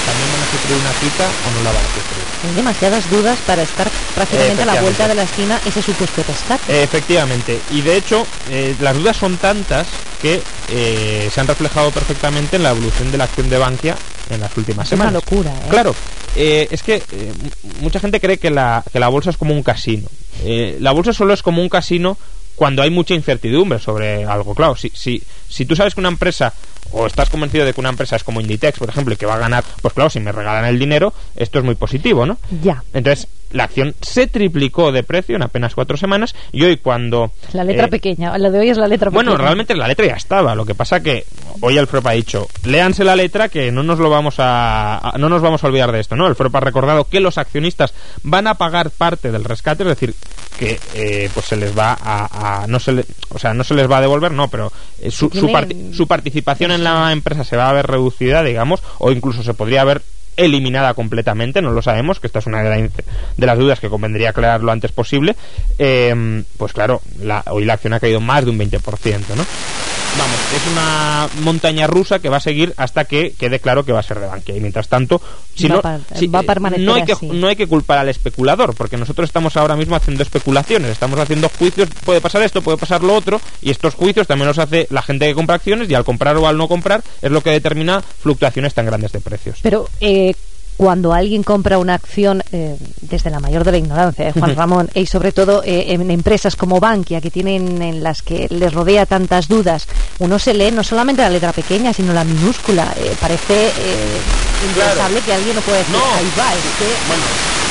también van a sufrir una quita o no la van a sufrir. Hay demasiadas dudas para estar prácticamente a la vuelta de la esquina ese supuesto rescate. Efectivamente, y de hecho las dudas son tantas que se han reflejado perfectamente en la evolución de la acción de Bankia en las últimas semanas. Es una locura, ¿eh? Claro, es que mucha gente cree que la bolsa es como un casino. La bolsa solo es como un casino cuando hay mucha incertidumbre sobre algo. Claro, si tú sabes que una empresa, o estás convencido de que una empresa es como Inditex, por ejemplo, y que va a ganar, pues claro, si me regalan el dinero, esto es muy positivo, ¿no? Ya. Entonces, la acción se triplicó de precio en apenas 4 semanas, y hoy cuando... La letra pequeña, lo de hoy es la letra pequeña. Bueno, realmente la letra ya estaba, lo que pasa que hoy el FROP ha dicho, léanse la letra que no nos vamos a olvidar de esto, ¿no? El FROP ha recordado que los accionistas van a pagar parte del rescate, es decir, que pues se les va no se les va a devolver, no, pero su participación en la empresa se va a ver reducida, digamos, o incluso se podría haber eliminada completamente, no lo sabemos, que esta es una de las dudas que convendría aclarar lo antes posible. Pues claro, hoy la acción ha caído más de un 20%, ¿no? Vamos, es una montaña rusa que va a seguir hasta que quede claro que va a ser de Bankia, y mientras tanto va a permanecer no hay que culpar al especulador, porque nosotros estamos ahora mismo haciendo especulaciones, estamos haciendo juicios, puede pasar esto, puede pasar lo otro, y estos juicios también los hace la gente que compra acciones, y al comprar o al no comprar es lo que determina fluctuaciones tan grandes de precios. Pero cuando alguien compra una acción, desde la mayor de la ignorancia, Juan Ramón, y sobre todo en empresas como Bankia, que tienen, en las que les rodea tantas dudas, uno se lee no solamente la letra pequeña, sino la minúscula. Parece impensable que alguien no pueda decir, ahí va, es que... Bueno,